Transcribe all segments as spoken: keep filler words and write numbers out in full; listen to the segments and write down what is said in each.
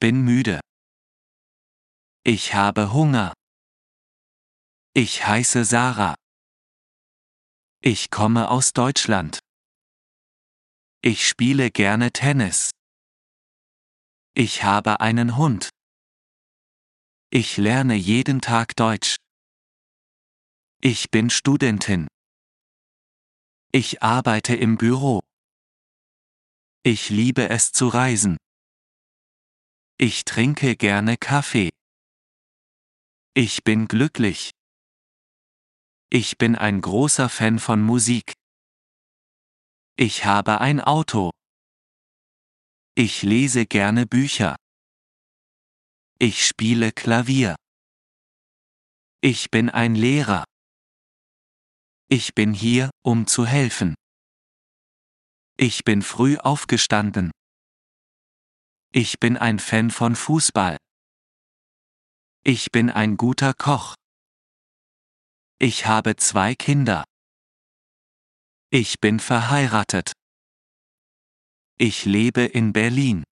bin müde. Ich habe Hunger. Ich heiße Sarah. Ich komme aus Deutschland. Ich spiele gerne Tennis. Ich habe einen Hund. Ich lerne jeden Tag Deutsch. Ich bin Studentin. Ich arbeite im Büro. Ich liebe es zu reisen. Ich trinke gerne Kaffee. Ich bin glücklich. Ich bin ein großer Fan von Musik. Ich habe ein Auto. Ich lese gerne Bücher. Ich spiele Klavier. Ich bin ein Lehrer. Ich bin hier, um zu helfen. Ich bin früh aufgestanden. Ich bin ein Fan von Fußball. Ich bin ein guter Koch. Ich habe zwei Kinder. Ich bin verheiratet. Ich lebe in Berlin.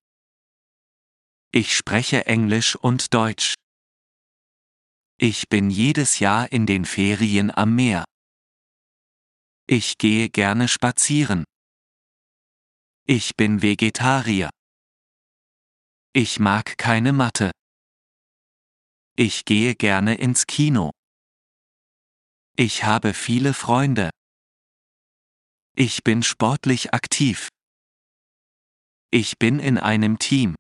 Ich spreche Englisch und Deutsch. Ich bin jedes Jahr in den Ferien am Meer. Ich gehe gerne spazieren. Ich bin Vegetarier. Ich mag keine Mathe. Ich gehe gerne ins Kino. Ich habe viele Freunde. Ich bin sportlich aktiv. Ich bin in einem Team.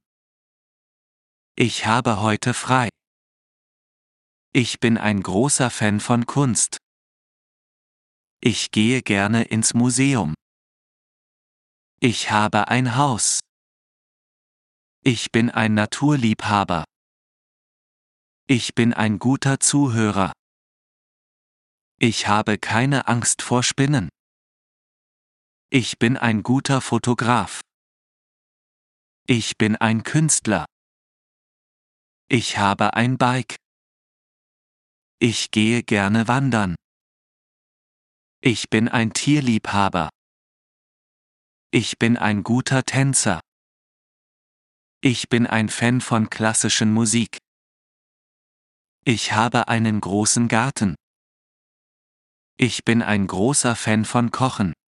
Ich habe heute frei. Ich bin ein großer Fan von Kunst. Ich gehe gerne ins Museum. Ich habe ein Haus. Ich bin ein Naturliebhaber. Ich bin ein guter Zuhörer. Ich habe keine Angst vor Spinnen. Ich bin ein guter Fotograf. Ich bin ein Künstler. Ich habe ein Bike. Ich gehe gerne wandern. Ich bin ein Tierliebhaber. Ich bin ein guter Tänzer. Ich bin ein Fan von klassischen Musik. Ich habe einen großen Garten. Ich bin ein großer Fan von Kochen.